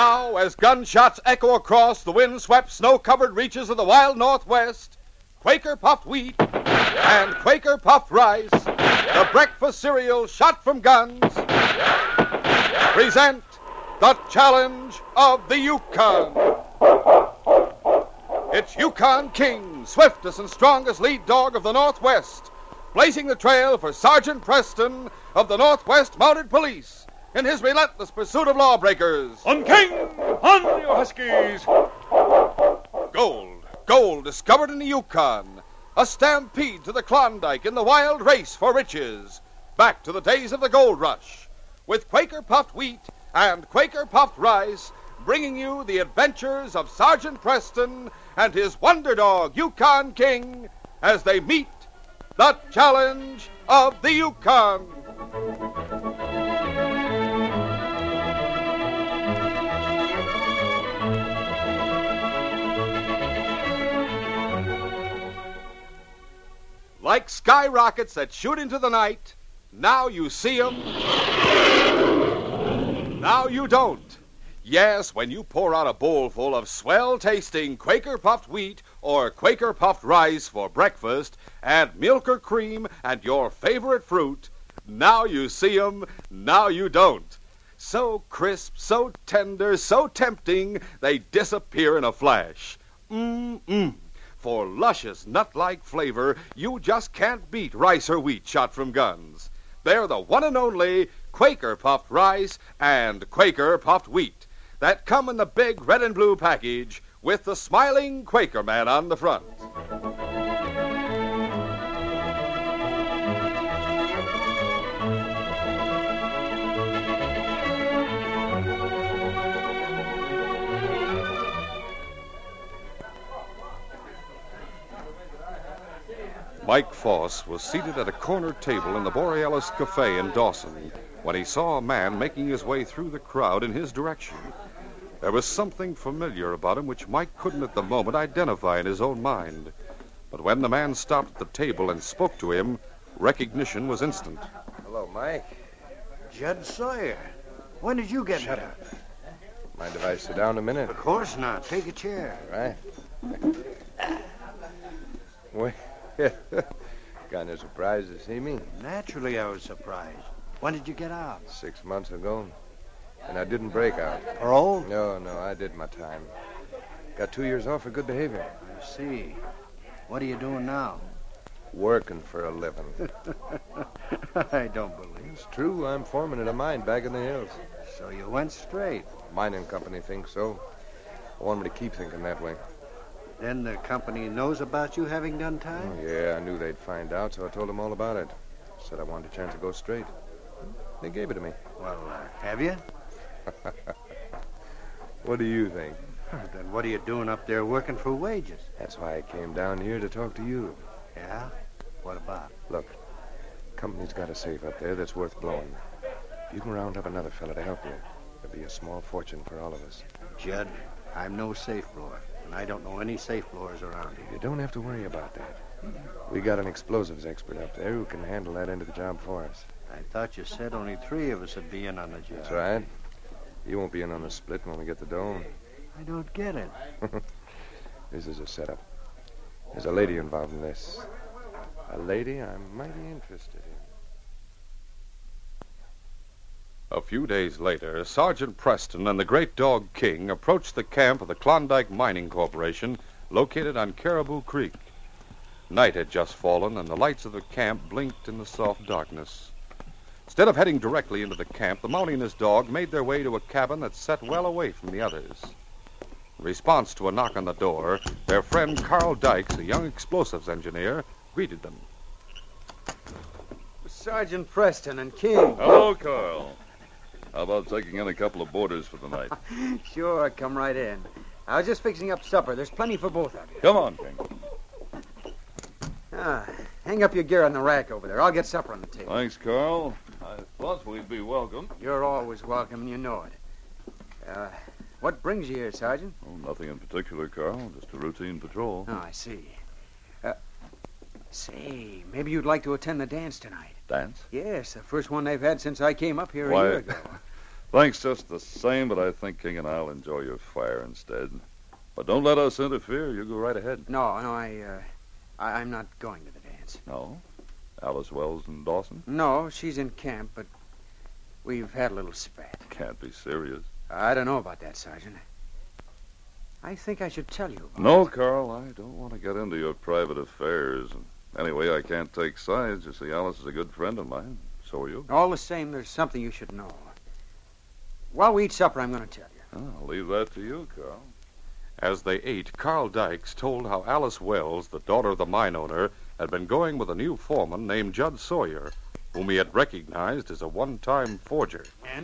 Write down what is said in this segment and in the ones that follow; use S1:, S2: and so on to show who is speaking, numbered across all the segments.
S1: Now, as gunshots echo across the wind-swept, snow-covered reaches of the wild Northwest, Quaker Puffed Wheat and Quaker Puffed Rice, the breakfast cereal shot from guns, present the challenge of the Yukon. It's Yukon King, swiftest and strongest lead dog of the Northwest, blazing the trail for Sergeant Preston of the Northwest Mounted Police in his relentless pursuit of lawbreakers.
S2: On King! On, you Huskies!
S1: Gold discovered in the Yukon. A stampede to the Klondike in the wild race for riches. Back to the days of the gold rush. With Quaker Puffed Wheat and Quaker Puffed Rice, bringing you the adventures of Sergeant Preston and his wonder dog, Yukon King, as they meet the challenge of the Yukon. Like skyrockets that shoot into the night, now you see 'em, now you don't. Yes, when you pour out a bowl full of swell-tasting Quaker Puffed Wheat or Quaker Puffed Rice for breakfast, add milk or cream and your favorite fruit, now you see 'em, now you don't. So crisp, so tender, so tempting, they disappear in a flash. For luscious, nut-like flavor, you just can't beat rice or wheat shot from guns. They're the one and only Quaker Puffed Rice and Quaker Puffed Wheat that come in the big red and blue package with the smiling Quaker man on the front. Mike Foss was seated at a corner table in the Borealis Cafe in Dawson when he saw a man making his way through the crowd in his direction. There was something familiar about him which Mike couldn't at the moment identify in his own mind. But when the man stopped at the table and spoke to him, recognition was instant.
S3: Hello, Mike.
S4: Judd Sawyer. When did you get
S3: Shut
S4: here?
S3: up. Mind if I sit down a minute?
S4: Of course not. Take a chair.
S3: Right. Well, kind of surprised to see me.
S4: Naturally, I was surprised. When did you get out?
S3: 6 months ago. And I didn't break out.
S4: Parole?
S3: No, I did my time. Got 2 years off for good behavior.
S4: I see. What are you doing now?
S3: Working for a living.
S4: I don't believe
S3: It's true. I'm foreman at a mine back in the hills.
S4: so. You went straight.
S3: Mining company thinks so. I want me to keep thinking that way.
S4: Then the company knows about you having done time?
S3: Oh, yeah, I knew they'd find out, so I told them all about it. Said I wanted a chance to go straight. They gave it to me.
S4: Well, have you?
S3: What do you think?
S4: Then what are you doing up there working for wages?
S3: That's why I came down here to talk to you.
S4: Yeah? What about?
S3: Look, company's got a safe up there that's worth blowing. If you can round up another fella to help you, it'll be a small fortune for all of us.
S4: Judd, I'm no safe blower, and I don't know any safe blowers around here.
S3: You don't have to worry about that. We got an explosives expert up there who can handle that end of the job for us.
S4: I thought you said only 3 of us would be in on the job.
S3: That's right. You won't be in on the split when we get the dome.
S4: I don't get it.
S3: This is a setup. There's a lady involved in this. A lady I'm mighty interested in.
S1: A few days later, Sergeant Preston and the great dog King approached the camp of the Klondike Mining Corporation, located on Caribou Creek. Night had just fallen, and the lights of the camp blinked in the soft darkness. Instead of heading directly into the camp, the Mountie and his dog made their way to a cabin that sat well away from the others. In response to a knock on the door, their friend Carl Dykes, a young explosives engineer, greeted them.
S5: Sergeant Preston and King.
S2: Hello, Carl. How about taking in a couple of boarders for the night?
S5: Sure, come right in. I was just fixing up supper. There's plenty for both of you.
S2: Come on, King.
S5: Hang up your gear on the rack over there. I'll get supper on the table.
S2: Thanks, Carl. I thought we'd be welcome.
S5: You're always welcome, and you know it. What brings you here, Sergeant?
S2: Oh, nothing in particular, Carl. Just a routine patrol.
S5: Oh, I see. Say, maybe you'd like to attend the dance tonight.
S2: Dance?
S5: Yes, the first one they've had since I came up here
S2: Why-
S5: a year ago.
S2: Thanks just the same, but I think King and I'll enjoy your fire instead. But don't let us interfere. You go right ahead.
S5: No, I'm not going to the dance.
S2: No? Alice Wells and Dawson?
S5: No, she's in camp, but we've had a little spat.
S2: Can't be serious.
S5: I don't know about that, Sergeant. I think I should tell you about
S2: No,
S5: it.
S2: Carl, I don't want to get into your private affairs. And anyway, I can't take sides. You see, Alice is a good friend of mine. So are you.
S5: All the same, there's something you should know. While we eat supper, I'm going to tell you.
S2: Oh, I'll leave that to you, Carl.
S1: As they ate, Carl Dykes told how Alice Wells, the daughter of the mine owner, had been going with a new foreman named Judd Sawyer, whom he had recognized as a one-time forger.
S5: And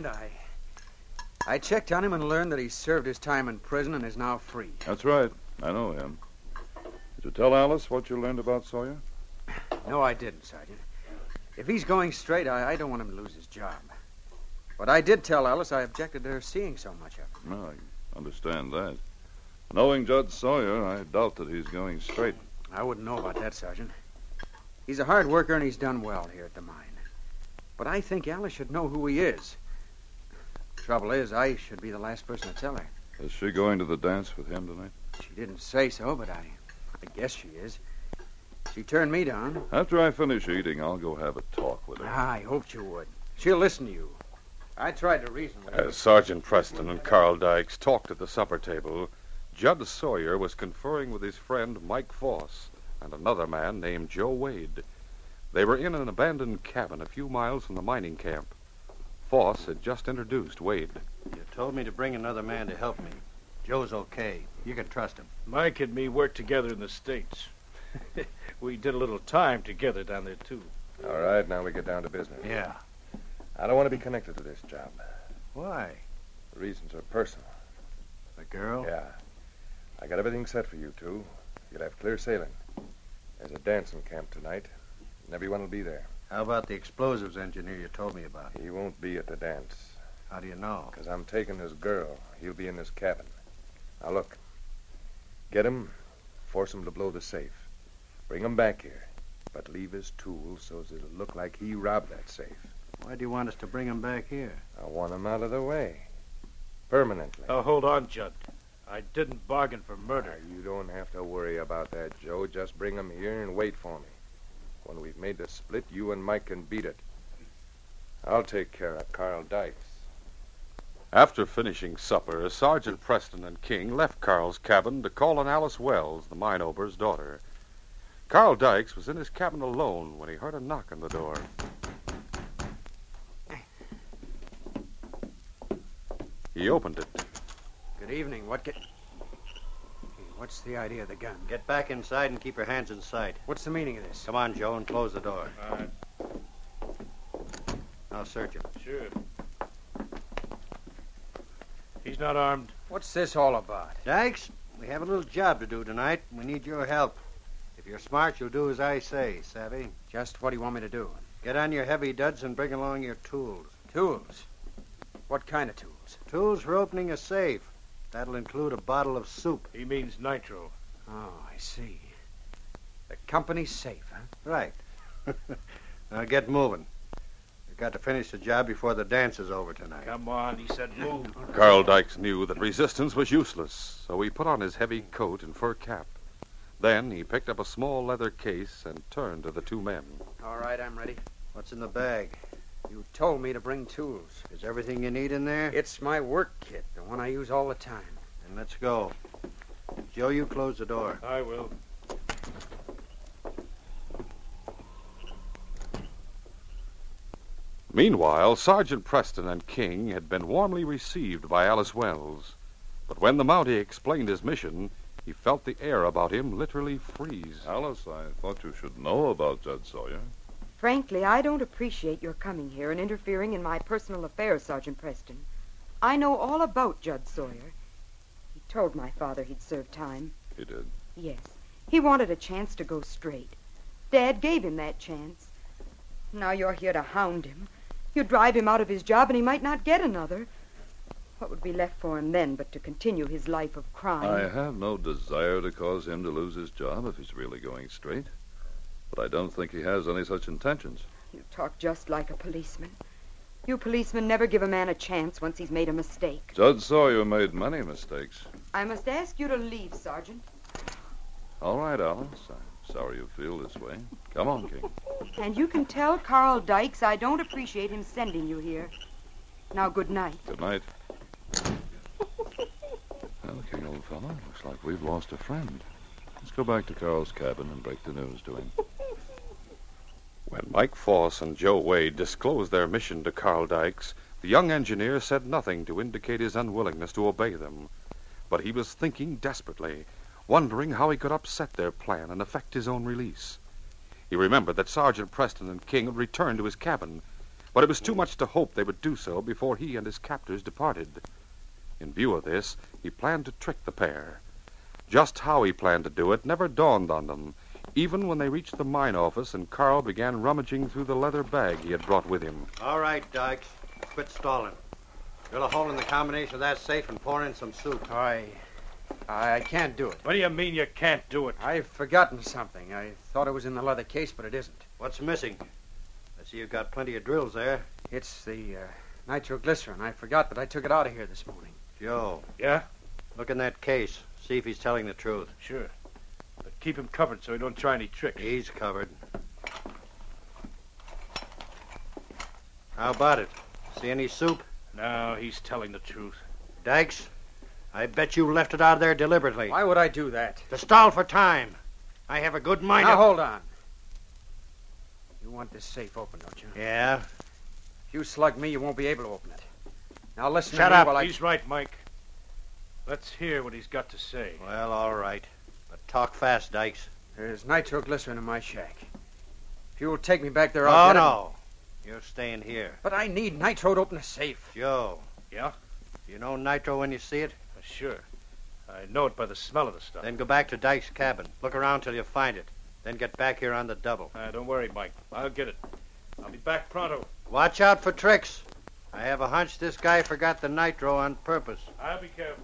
S5: I checked on him and learned that he served his time in prison and is now free.
S2: That's right. I know him. Did you tell Alice what you learned about Sawyer?
S5: No, I didn't, Sergeant. If he's going straight, I don't want him to lose his job. But I did tell Alice I objected to her seeing so much of him.
S2: No, I understand that. Knowing Judd Sawyer, I doubt that he's going straight.
S5: I wouldn't know about that, Sergeant. He's a hard worker and he's done well here at the mine. But I think Alice should know who he is. Trouble is, I should be the last person to tell her.
S2: Is she going to the dance with him tonight?
S5: She didn't say so, but I guess she is. She turned me down.
S2: After I finish eating, I'll go have a talk with her.
S5: I hoped you would. She'll listen to you. I tried to reason with her.
S1: As Sergeant Preston and Carl Dykes talked at the supper table, Judd Sawyer was conferring with his friend Mike Foss and another man named Joe Wade. They were in an abandoned cabin a few miles from the mining camp. Foss had just introduced Wade.
S4: You told me to bring another man to help me. Joe's okay. You can trust him.
S6: Mike and me worked together in the States. We did a little time together down there, too.
S3: All right, now we get down to business.
S4: Yeah.
S3: I don't want to be connected to this job.
S4: Why?
S3: The reasons are personal.
S4: The girl?
S3: Yeah. I got everything set for you two. You'll have clear sailing. There's a dancing camp tonight, and everyone will be there.
S4: How about the explosives engineer you told me about?
S3: He won't be at the dance,
S4: How do you know?
S3: because I'm taking his girl. He'll be in this cabin. Now, look. Get him, force him to blow the safe. Bring him back here, but leave his tools so as it'll look like he robbed that safe.
S4: Why do you want us to bring him back here?
S3: I want him out of the way. Permanently.
S6: Now, hold on, Judd. I didn't bargain for murder.
S3: Now, you don't have to worry about that, Joe. Just bring him here and wait for me. When we've made the split, you and Mike can beat it. I'll take care of Carl Dykes.
S1: After finishing supper, Sergeant Preston and King left Carl's cabin to call on Alice Wells, the mine owner's daughter. Carl Dykes was in his cabin alone when he heard a knock on the door. He opened it.
S5: Good evening. What's the idea of the gun?
S4: Get back inside and keep your hands in sight.
S5: What's the meaning of this?
S4: Come on, Joe, and close the door.
S6: All right.
S4: Now search him.
S6: Sure. He's not armed.
S5: What's this all about?
S4: Dykes, we have a little job to do tonight. We need your help. If you're smart, you'll do as I say, savvy?
S5: Just what do you want me to do?
S4: Get on your heavy duds and bring along your tools.
S5: Tools? What kind of tools?
S4: Tools for opening a safe. That'll include a bottle of soup.
S6: He means nitro.
S5: Oh, I see. The company's safe, huh?
S4: Right. Now get moving. We've got to finish the job before the dance is over tonight.
S6: Come on, he said move.
S1: Carl Dykes knew that resistance was useless, so he put on his heavy coat and fur cap. Then he picked up a small leather case and turned to the two men.
S5: All right, I'm ready.
S4: What's in the bag?
S5: You told me to bring tools.
S4: Is everything you need in there?
S5: It's my work kit, the one I use all the time.
S4: Then let's go. Joe, you close the door.
S6: I will.
S1: Meanwhile, Sergeant Preston and King had been warmly received by Alice Wells. But when the Mountie explained his mission, he felt the air about him literally freeze.
S2: Alice, I thought you should know about Judd Sawyer.
S7: Frankly, I don't appreciate your coming here and interfering in my personal affairs, Sergeant Preston. I know all about Judd Sawyer. He told my father he'd served time.
S2: He did.
S7: Yes. He wanted a chance to go straight. Dad gave him that chance. Now you're here to hound him. You drive him out of his job and he might not get another. What would be left for him then but to continue his life of crime?
S2: I have no desire to cause him to lose his job if he's really going straight. But I don't think he has any such intentions.
S7: You talk just like a policeman. You policemen never give a man a chance once he's made a mistake.
S2: Judge Sawyer made many mistakes.
S7: I must ask you to leave, Sergeant.
S2: All right, Alice. I'm sorry you feel this way. Come on, King.
S7: And you can tell Carl Dykes I don't appreciate him sending you here. Now, good night.
S2: Good night. Well, King, old fellow, looks like we've lost a friend. Let's go back to Carl's cabin and break the news to him.
S1: When Mike Foss and Joe Wade disclosed their mission to Carl Dykes, the young engineer said nothing to indicate his unwillingness to obey them. But he was thinking desperately, wondering how he could upset their plan and effect his own release. He remembered that Sergeant Preston and King had returned to his cabin, but it was too much to hope they would do so before he and his captors departed. In view of this, he planned to trick the pair. Just how he planned to do it never dawned on them, even when they reached the mine office and Carl began rummaging through the leather bag he had brought with him.
S4: All right, Dykes. Quit stalling. Drill a hole in the combination of that safe and pour in some soup.
S5: I can't do it.
S6: What do you mean you can't do it?
S5: I've forgotten something. I thought it was in the leather case, but it isn't.
S4: What's missing? I see you've got plenty of drills there.
S5: It's the nitroglycerin. I forgot, but I took it out of here this morning.
S4: Joe,
S6: Yeah?
S4: look in that case. See if he's telling the truth.
S6: Sure. But keep him covered so he don't try any tricks.
S4: He's covered. How about it? See any soup?
S6: No, he's telling the truth.
S4: Dykes, I bet you left it out of there deliberately.
S5: Why would I do that?
S4: To stall for time. I have a good mind
S5: Now,
S4: to...
S5: hold on. You want this safe open, don't you?
S4: Yeah?
S5: If you slug me, you won't be able to open it. Now, listen
S4: Shut
S5: to me
S4: up.
S5: while I...
S6: He's right, Mike. Let's hear what he's got to say.
S4: Well, all right. But talk fast, Dykes.
S5: There's nitroglycerin in my shack. If you'll take me back there,
S4: Oh,
S5: I'll get
S4: no. You're staying here.
S5: it. But I need nitro to open a safe.
S4: Joe.
S6: Yeah?
S4: You know nitro when you see it?
S6: Sure. I know it by the smell of the stuff.
S4: Then go back to Dykes' cabin. Look around till you find it. Then get back here on the double.
S6: Don't worry, Mike. I'll get it. I'll be back pronto.
S4: Watch out for tricks. I have a hunch this guy forgot the nitro on purpose.
S6: I'll be careful.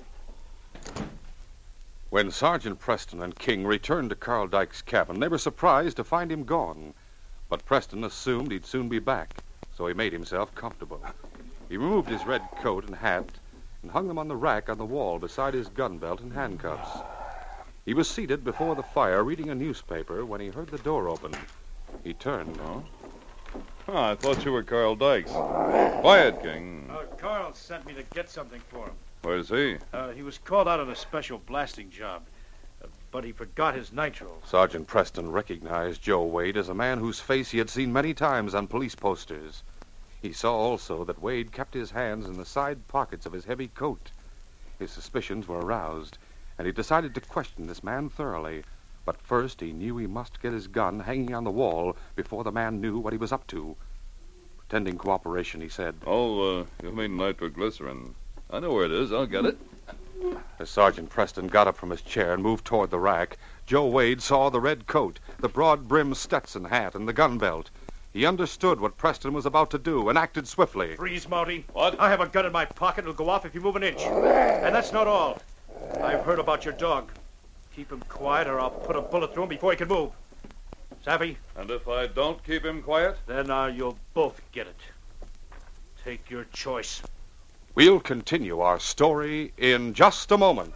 S1: When Sergeant Preston and King returned to Carl Dykes' cabin, they were surprised to find him gone. But Preston assumed he'd soon be back, so he made himself comfortable. He removed his red coat and hat and hung them on the rack on the wall beside his gun belt and handcuffs. He was seated before the fire reading a newspaper when he heard the door open. He turned.
S2: Oh, I thought you were Carl Dykes. Quiet, King.
S6: Carl sent me to get something for him.
S2: Where's he?
S6: He was called out on a special blasting job, but he forgot his nitro.
S1: Sergeant Preston recognized Joe Wade as a man whose face he had seen many times on police posters. He saw also that Wade kept his hands in the side pockets of his heavy coat. His suspicions were aroused, and he decided to question this man thoroughly. But first he knew he must get his gun hanging on the wall before the man knew what he was up to. Pretending cooperation, he said,
S2: Oh, you mean nitroglycerin. I know where it is. I'll get it.
S1: As Sergeant Preston got up from his chair and moved toward the rack, Joe Wade saw the red coat, the broad-brimmed Stetson hat, and the gun belt. He understood what Preston was about to do and acted swiftly.
S6: Freeze, Mountie.
S2: What?
S6: I have a gun in my pocket. It'll go off if you move an inch. And that's not all. I've heard about your dog. Keep him quiet or I'll put a bullet through him before he can move. Savvy?
S2: And if I don't keep him quiet?
S6: Then you'll both get it. Take your choice.
S1: We'll continue our story in just a moment.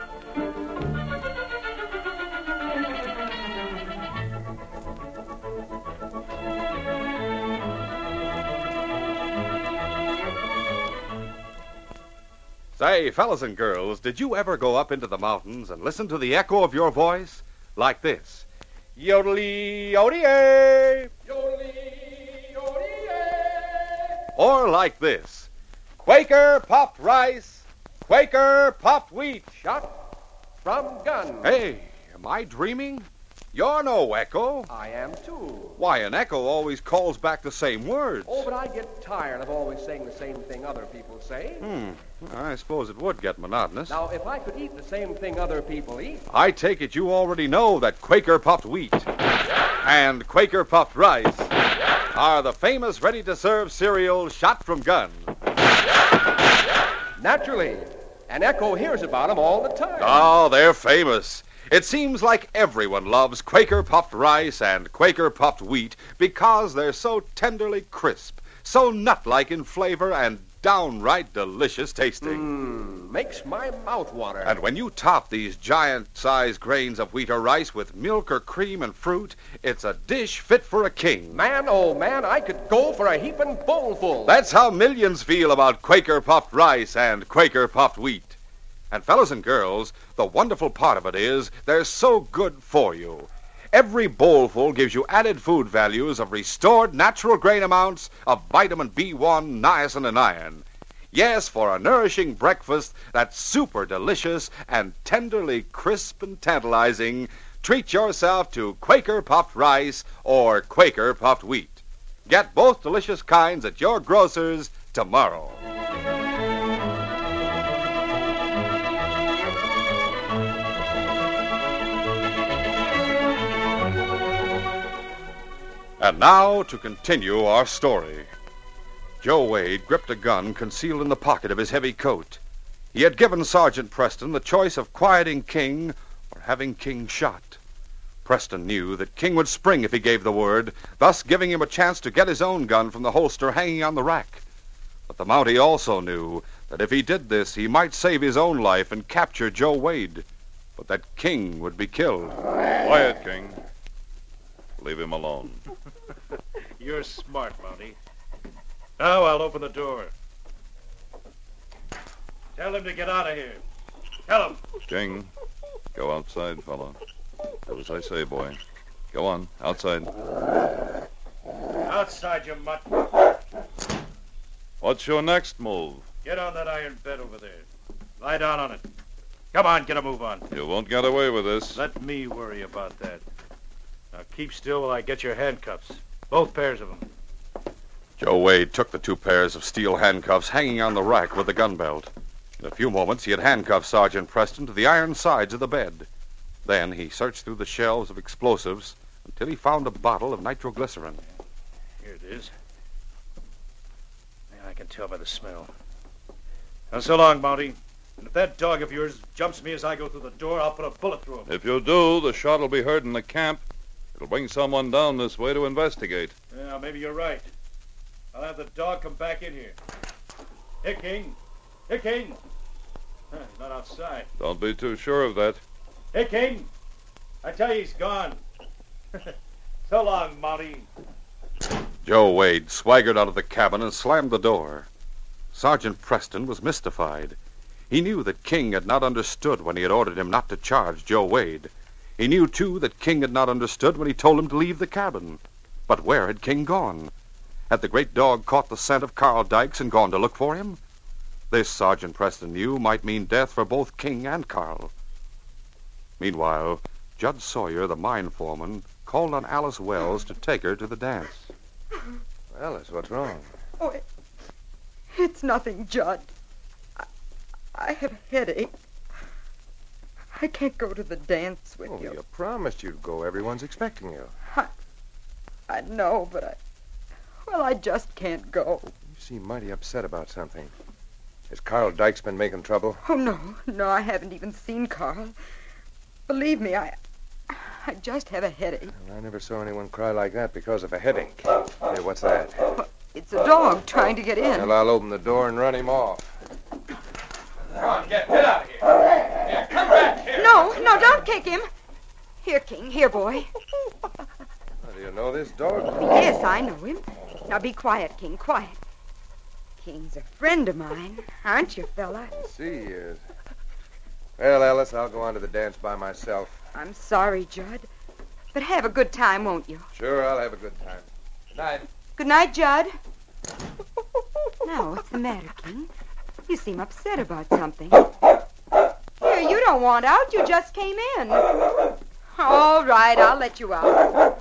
S1: Say, fellas and girls, did you ever go up into the mountains and listen to the echo of your voice? Like this. Yodelee, yodie, yodelee, yodie. Or like this. Quaker puffed rice, Quaker puffed wheat.
S8: Shot from gun.
S1: Hey, am I dreaming? You're no echo.
S8: I am too.
S1: Why, an echo always calls back the same words.
S8: Oh, but I get tired of always saying the same thing other people say.
S1: I suppose it would get monotonous.
S8: Now, if I could eat the same thing other people eat.
S1: I take it you already know that Quaker puffed wheat and Quaker puffed rice are the famous ready-to-serve cereals shot from guns.
S8: Naturally. An echo hears about them all the time.
S1: Oh, they're famous. It seems like everyone loves Quaker puffed rice and Quaker puffed wheat because they're so tenderly crisp, so nut-like in flavor and downright delicious tasting.
S8: Makes my mouth water.
S1: And when you top these giant-sized grains of wheat or rice with milk or cream and fruit, it's a dish fit for a king.
S8: Man, oh man, I could go for a heaping bowlful.
S1: That's how millions feel about Quaker puffed rice and Quaker puffed wheat. And fellas and girls, the wonderful part of it is they're so good for you. Every bowlful gives you added food values of restored natural grain amounts of vitamin B1, niacin, and iron. Yes, for a nourishing breakfast that's super delicious and tenderly crisp and tantalizing, treat yourself to Quaker puffed rice or Quaker puffed wheat. Get both delicious kinds at your grocer's tomorrow. And now to continue our story. Joe Wade gripped a gun concealed in the pocket of his heavy coat. He had given Sergeant Preston the choice of quieting King or having King shot. Preston knew that King would spring if he gave the word, thus giving him a chance to get his own gun from the holster hanging on the rack. But the Mountie also knew that if he did this, he might save his own life and capture Joe Wade, but that King would be killed.
S2: Quiet, King. Leave him alone.
S6: You're smart, Mountie. Now I'll open the door. Tell him to get out of here. Tell him.
S2: King, go outside, fellow. Do as I say, boy. Go on, outside.
S6: Outside, you mutt.
S2: What's your next move?
S6: Get on that iron bed over there. Lie down on it. Come on, get a move on.
S2: You won't get away with this.
S6: Let me worry about that. Now keep still while I get your handcuffs. Both pairs of them.
S1: Joe Wade took the 2 pairs of steel handcuffs hanging on the rack with the gun belt. In a few moments, he had handcuffed Sergeant Preston to the iron sides of the bed. Then he searched through the shelves of explosives until he found a bottle of nitroglycerin.
S6: Here it is. Yeah, I can tell by the smell. Now, so long, Mountie. And if that dog of yours jumps me as I go through the door, I'll put a bullet through him.
S2: If you do, the shot will be heard in the camp. It'll bring someone down this way to investigate.
S6: Yeah, maybe you're right. I'll have the dog come back in here. Here, King. Here, King. He's not outside.
S2: Don't be too sure of that.
S6: Hey, King. I tell you, he's gone. So long, Mountie.
S1: Joe Wade swaggered out of the cabin and slammed the door. Sergeant Preston was mystified. He knew that King had not understood when he had ordered him not to charge Joe Wade. He knew, too, that King had not understood when he told him to leave the cabin. But where had King gone? Had the great dog caught the scent of Carl Dykes and gone to look for him? This, Sergeant Preston knew, might mean death for both King and Carl. Meanwhile, Judd Sawyer, the mine foreman, called on Alice Wells to take her to the dance.
S3: Alice, what's wrong?
S7: Oh, it's nothing, Judd. I have a headache. I can't go to the dance with you.
S3: You promised you'd go. Everyone's expecting you.
S7: I know, but I just can't go.
S3: You seem mighty upset about something. Has Carl Dykes been making trouble?
S7: Oh, no, I haven't even seen Carl. Believe me, I just have a headache.
S3: Well, I never saw anyone cry like that because of a headache. Hey, what's that?
S7: Well, it's a dog trying to get in.
S3: Well, I'll open the door and run him off.
S6: Come on, get out of here. Here, come back here.
S7: No, don't kick him. Here, King, here, boy.
S3: Do you know this dog?
S7: Yes, I know him. Now be quiet, King, quiet. King's a friend of mine, aren't you, fella?
S3: See he is. Well, Alice, I'll go on to the dance by myself.
S7: I'm sorry, Judd. But have a good time, won't you?
S3: Sure, I'll have a good time. Good night.
S7: Good night, Judd. Now, what's the matter, King? You seem upset about something. Here, you don't want out. You just came in. All right, I'll let you out.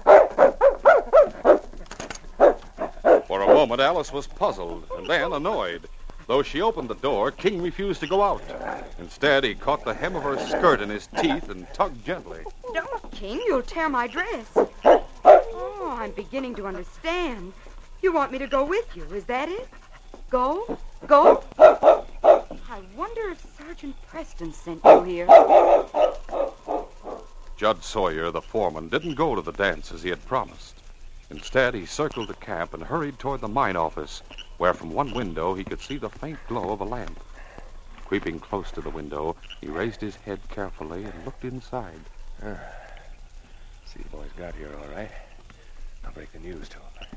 S1: For a moment, Alice was puzzled and then annoyed. Though she opened the door, King refused to go out. Instead, he caught the hem of her skirt in his teeth and tugged gently.
S7: Don't, King. You'll tear my dress. Oh, I'm beginning to understand. You want me to go with you, is that it? Go? Go? I wonder if Sergeant Preston sent you here.
S1: Judd Sawyer, the foreman, didn't go to the dance as he had promised. Instead, he circled the camp and hurried toward the mine office, where from one window he could see the faint glow of a lamp. Creeping close to the window, he raised his head carefully and looked inside.
S3: See the boys got here all right. I'll break the news to him.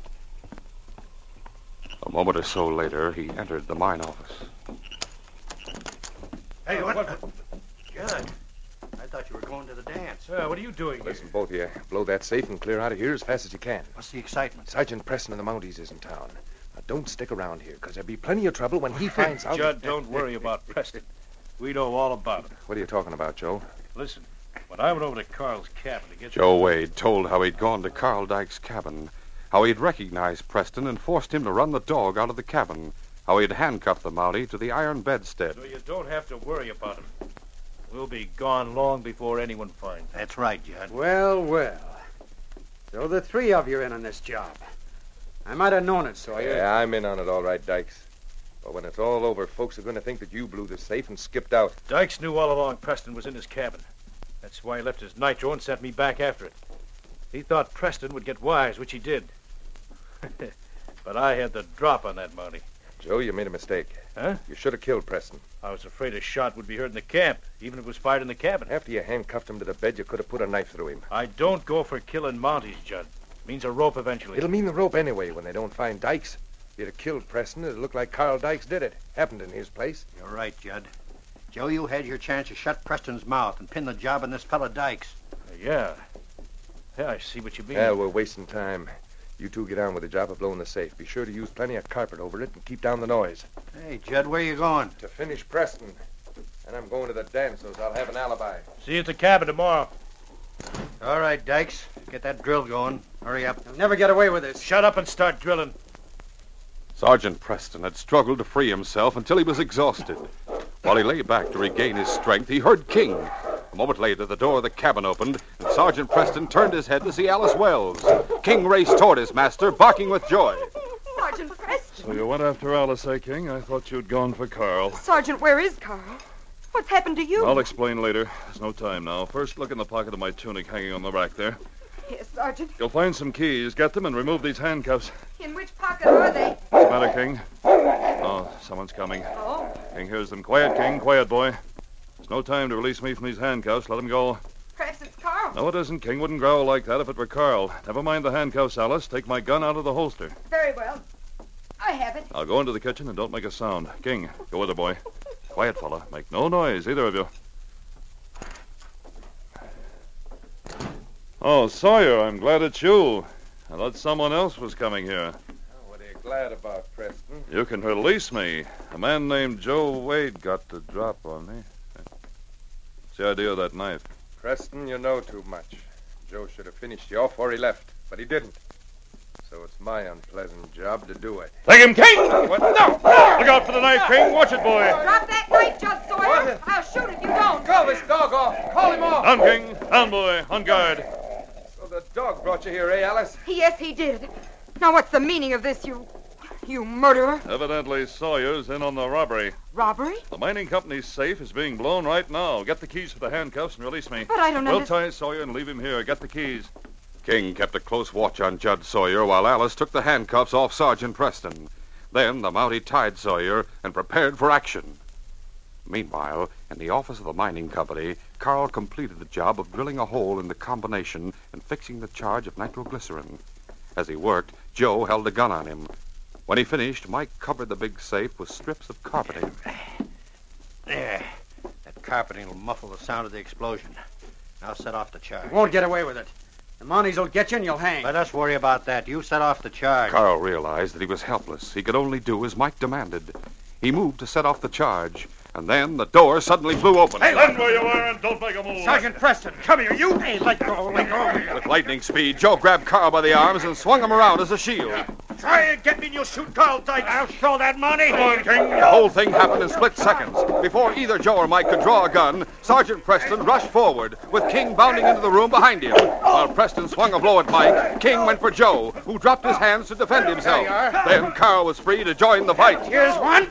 S1: A moment or so later, he entered the mine office.
S4: Hey, what? Judd, I thought you were going to the dance.
S6: What are you doing here?
S3: Listen, both of you, blow that safe and clear out of here as fast as you can.
S4: What's the excitement?
S3: Sergeant Preston of the Mounties is in town. Now, don't stick around here, because there'll be plenty of trouble when he finds out...
S6: Judd, don't worry about Preston. We know all about him.
S3: What are you talking about, Joe?
S6: Listen, when I went over to Carl's cabin to get...
S1: Joe Wade told how he'd gone to Carl Dyke's cabin, how he'd recognized Preston and forced him to run the dog out of the cabin, how he'd handcuffed the Mountie to the iron bedstead.
S6: So you don't have to worry about him. We'll be gone long before anyone finds him.
S4: That's right, Judd.
S5: Well, well. So the three of you are in on this job. I might have known it, Sawyer.
S3: Yeah, I'm in on it all right, Dykes. But when it's all over, folks are going to think that you blew the safe and skipped out.
S6: Dykes knew all along Preston was in his cabin. That's why he left his nitro and sent me back after it. He thought Preston would get wise, which he did. But I had the drop on that Mountie.
S3: Joe, you made a mistake.
S6: Huh?
S3: You should have killed Preston.
S6: I was afraid a shot would be heard in the camp, even if it was fired in the cabin.
S3: After you handcuffed him to the bed, you could have put a knife through him.
S6: I don't go for killing Mounties, Judd. Means a rope eventually.
S3: It'll mean the rope anyway when they don't find Dykes. If you'd have killed Preston, it'd look like Carl Dykes did it. Happened in his place.
S4: You're right, Judd. Joe, you had your chance to shut Preston's mouth and pin the job on this fella Dykes.
S6: Yeah. Yeah, I see what you mean.
S3: Well, we're wasting time. You two get on with the job of blowing the safe. Be sure to use plenty of carpet over it and keep down the noise.
S4: Hey, Judd, where you going?
S3: To finish Preston. And I'm going to the dance, so I'll have an alibi.
S6: See you at the cabin tomorrow.
S4: All right, Dykes. Get that drill going. Hurry up.
S5: You'll never get away with this.
S6: Shut up and start drilling.
S1: Sergeant Preston had struggled to free himself until he was exhausted. While he lay back to regain his strength, he heard King. A moment later, the door of the cabin opened, and Sergeant Preston turned his head to see Alice Wells. King raced toward his master, barking with joy.
S7: Sergeant Preston.
S2: So you went after Alice, eh, King? I thought you'd gone for Carl.
S7: Sergeant, where is Carl? What's happened to you?
S2: I'll explain later. There's no time now. First, look in the pocket of my tunic hanging on the rack there.
S7: Yes, Sergeant.
S2: You'll find some keys. Get them and remove these handcuffs.
S7: In which pocket are they?
S2: What's the matter, King? Oh, someone's coming.
S7: Oh.
S2: King hears them. Quiet, King. Quiet, boy. There's no time to release me from these handcuffs. Let him go.
S7: Perhaps it's Carl.
S2: No, it isn't. King wouldn't growl like that if it were Carl. Never mind the handcuffs, Alice. Take my gun out of the holster.
S7: Very well. I have it.
S2: I'll go into the kitchen and don't make a sound. King, go with her, boy. Quiet, fella. Make no noise, either of you. Oh, Sawyer, I'm glad it's you. I thought someone else was coming here.
S3: Oh, what are you glad about, Preston?
S2: You can release me. A man named Joe Wade got the drop on me. What's the idea of that knife?
S3: Preston, you know too much. Joe should have finished you off before he left, but he didn't. So it's my unpleasant job to do it.
S2: Take him, King!
S3: What? No!
S2: Look out for the knife, King. Watch it, boy.
S7: Drop that knife, Judd Sawyer. I'll shoot if you don't.
S3: Call this dog off. Call him off.
S2: Down, King. Down, boy. On guard.
S3: So the dog brought you here, eh, Alice?
S7: Yes, he did. Now, what's the meaning of this, you murderer?
S2: Evidently, Sawyer's in on the robbery.
S7: Robbery?
S2: The mining company's safe is being blown right now. Get the keys for the handcuffs and release me.
S7: But I don't
S2: We'll
S7: understand.
S2: tie Sawyer and leave him here. Get the keys.
S1: King kept a close watch on Judd Sawyer while Alice took the handcuffs off Sergeant Preston. Then the Mountie tied Sawyer and prepared for action. Meanwhile, in the office of the mining company, Carl completed the job of drilling a hole in the combination and fixing the charge of nitroglycerin. As he worked, Joe held a gun on him. When he finished, Mike covered the big safe with strips of carpeting.
S4: There. That carpeting will muffle the sound of the explosion. Now set off the charge.
S5: You won't get away with it. The Mounties will get you and you'll hang.
S4: Let us worry about that. You set off the charge.
S1: Carl realized that he was helpless. He could only do as Mike demanded. He moved to set off the charge, and then the door suddenly flew open.
S2: Hey, stand where you are and don't make a move.
S5: Sergeant Preston, come here, you. Hey, let go, let go.
S1: With lightning speed, Joe grabbed Carl by the arms and swung him around as a shield.
S6: Try and get me and you'll shoot Carl Dykes. I'll show that Mountie.
S2: Come on, King.
S1: The whole thing happened in split seconds. Before either Joe or Mike could draw a gun, Sergeant Preston rushed forward, with King bounding into the room behind him. While Preston swung a blow at Mike, King went for Joe, who dropped his hands to defend himself. Then Carl was free to join the fight.
S5: Here's one.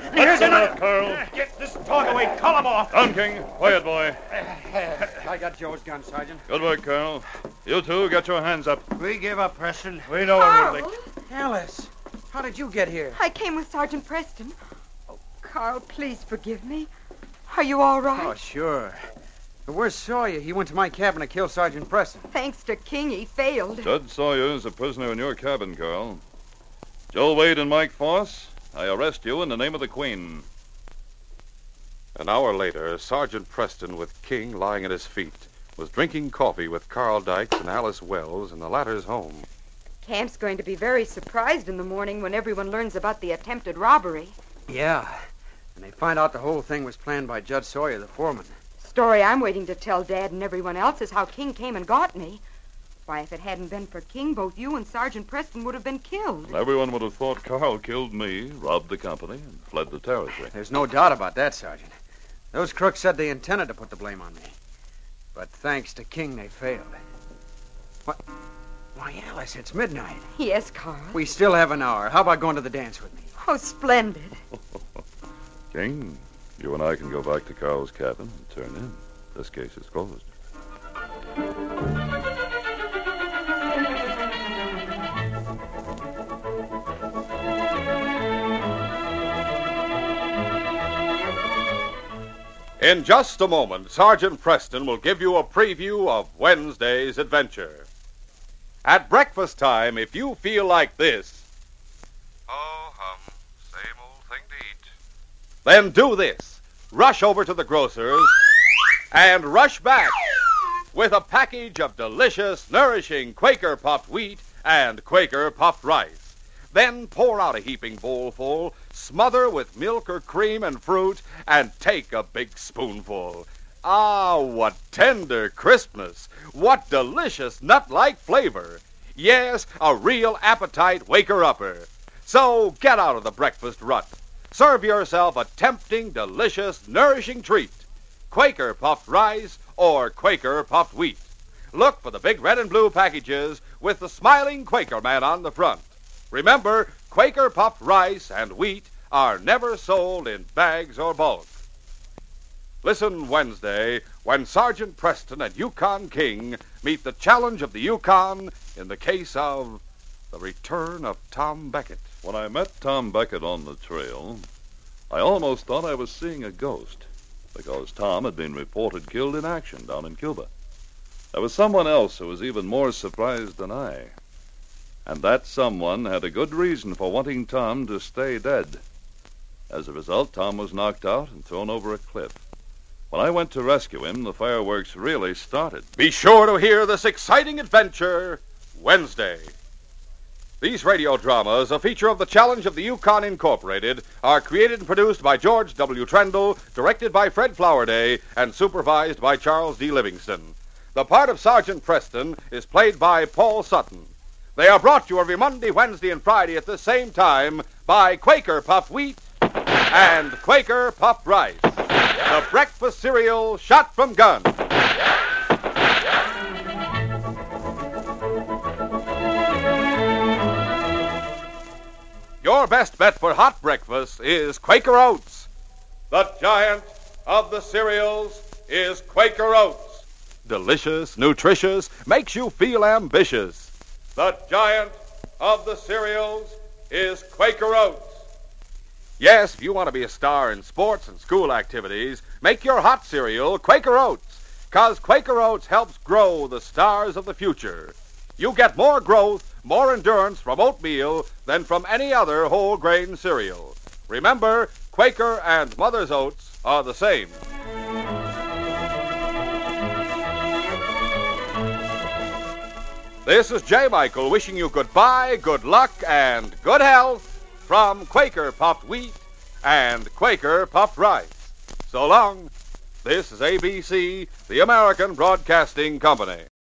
S6: Here's
S2: enough, Carl.
S6: Get this dog away. Call him off.
S2: Down, King. Quiet, boy.
S5: I got Joe's gun, Sergeant.
S2: Good work, Carl. You two, get your hands up.
S4: We give up, Preston.
S6: We know
S7: Carl,
S6: it, Lick.
S5: Alice, how did you get here?
S7: I came with Sergeant Preston. Oh, Carl, please forgive me. Are you all right?
S5: Oh, sure. The worst Sawyer, he went to my cabin to kill Sergeant Preston.
S7: Thanks to King, he failed.
S2: Judd Sawyer is a prisoner in your cabin, Carl. Joe Wade and Mike Foss, I arrest you in the name of the Queen.
S1: An hour later, Sergeant Preston, with King lying at his feet, was drinking coffee with Carl Dykes and Alice Wells in the latter's home.
S7: Camp's going to be very surprised in the morning when everyone learns about the attempted robbery.
S5: Yeah, and they find out the whole thing was planned by Judd Sawyer, the foreman.
S7: Story I'm waiting to tell Dad and everyone else is how King came and got me. Why, if it hadn't been for King, both you and Sergeant Preston would have been killed.
S2: Everyone would have thought Carl killed me, robbed the company, and fled the territory.
S5: There's no doubt about that, Sergeant. Those crooks said they intended to put the blame on me. But thanks to King, they failed. What? Why, Alice, it's midnight.
S7: Yes, Carl.
S5: We still have an hour. How about going to the dance with me?
S7: Oh, splendid.
S2: King, you and I can go back to Carl's cabin and turn in. This case is closed.
S1: In just a moment, Sergeant Preston will give you a preview of Wednesday's adventure. At breakfast time, if you feel like this, ho-hum, same old thing to eat, then do this. Rush over to the grocer's and rush back with a package of delicious, nourishing Quaker puffed wheat and Quaker puffed rice. Then pour out a heaping bowlful, smother with milk or cream and fruit, and take a big spoonful. Ah, what tender crispness! What delicious nut-like flavor! Yes, a real appetite waker-upper. So get out of the breakfast rut. Serve yourself a tempting, delicious, nourishing treat. Quaker puffed rice or Quaker puffed wheat. Look for the big red and blue packages with the smiling Quaker man on the front. Remember, Quaker puffed rice and wheat are never sold in bags or bulk. Listen Wednesday when Sergeant Preston and Yukon King meet the challenge of the Yukon in the case of the return of Tom Beckett.
S2: When I met Tom Beckett on the trail, I almost thought I was seeing a ghost, because Tom had been reported killed in action down in Cuba. There was someone else who was even more surprised than I. And that someone had a good reason for wanting Tom to stay dead. As a result, Tom was knocked out and thrown over a cliff. When I went to rescue him, the fireworks really started.
S1: Be sure to hear this exciting adventure Wednesday. These radio dramas, a feature of the Challenge of the Yukon Incorporated, are created and produced by George W. Trendle, directed by Fred Flowerday, and supervised by Charles D. Livingston. The part of Sergeant Preston is played by Paul Sutton. They are brought to you every Monday, Wednesday, and Friday at the same time by Quaker Puffed Wheat and Quaker Puffed Rice, the breakfast cereal shot from guns. Your best bet for hot breakfast is Quaker Oats. The giant of the cereals is Quaker Oats. Delicious, nutritious, makes you feel ambitious. The giant of the cereals is Quaker Oats. Yes, if you want to be a star in sports and school activities, make your hot cereal Quaker Oats, 'cause Quaker Oats helps grow the stars of the future. You get more growth, more endurance from oatmeal than from any other whole grain cereal. Remember, Quaker and Mother's Oats are the same. This is J. Michael wishing you goodbye, good luck, and good health from Quaker Puffed Wheat and Quaker Puffed Rice. So long. This is ABC, the American Broadcasting Company.